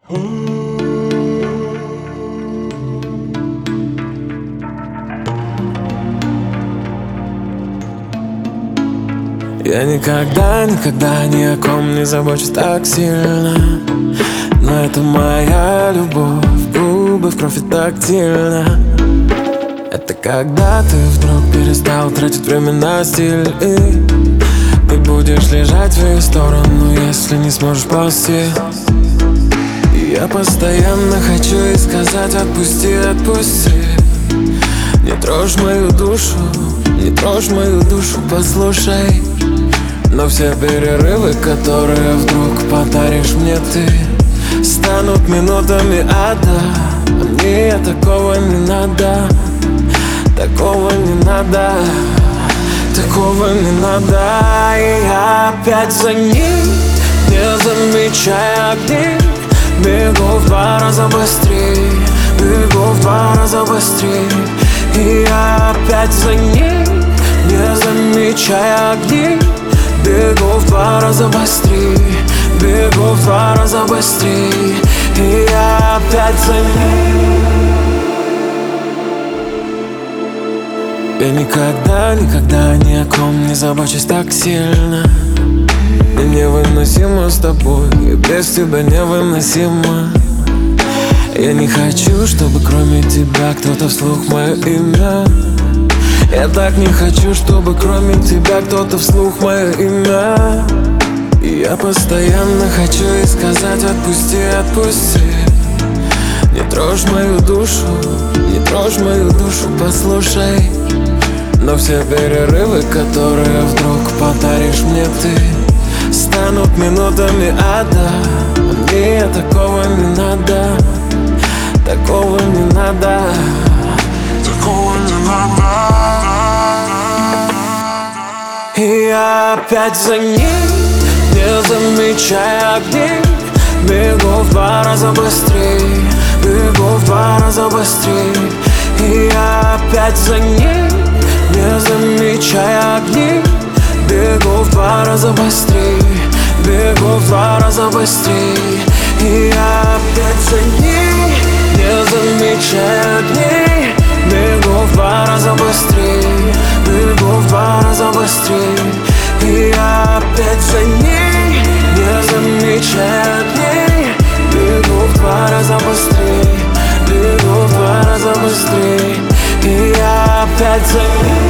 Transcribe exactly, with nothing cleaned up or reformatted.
Я никогда, никогда ни о ком не забочусь так сильно. Но это моя любовь, губы в кровь и тактильно. Это когда ты вдруг перестал тратить время на стиль, и ты будешь лежать в ее сторону, если не сможешь ползти. И я постоянно хочу ей сказать: отпусти, отпусти. Не трожь мою душу, не трожь мою душу, послушай. Но все перерывы, которые вдруг подаришь мне ты, станут минутами ада. А мне такого не надо, такого не надо, такого не надо. И я опять за ним, не замечая огни, бегу в два раза быстрее, бегу в два раза быстрее. И я опять за ним, не замечая огни, бегу в два раза быстрее, бегу в два раза быстрее. И я опять за ним. Я никогда, никогда ни о ком не забочусь так сильно. Мне невыносимо с тобой, и без тебя невыносимо. Я не хочу, чтобы кроме тебя кто-то вслух мое имя. Я так не хочу, чтобы кроме тебя кто-то вслух мое имя. И я постоянно хочу ей сказать: отпусти, отпусти. Не трожь мою душу, не трожь мою душу, послушай. Но все перерывы, которые вдруг подаришь мне ты, станут минутами ада. А мне такого не надо, такого не надо, такого не надо. И я опять за ним, не замечая огни, бегу в два раза быстрее, бегу в два раза быстрее. И я опять за ним, не замечая огни, бегу в два раза быстрее, бегу в два раза быстрее. И я опять за ним, не замечая огни, бегу в два раза быстрее, бегу в два раза быстрее. И я опять за ней, не замечая огни, бегу в два раза быстрее, бегу в два раза быстрее. И я опять за ней.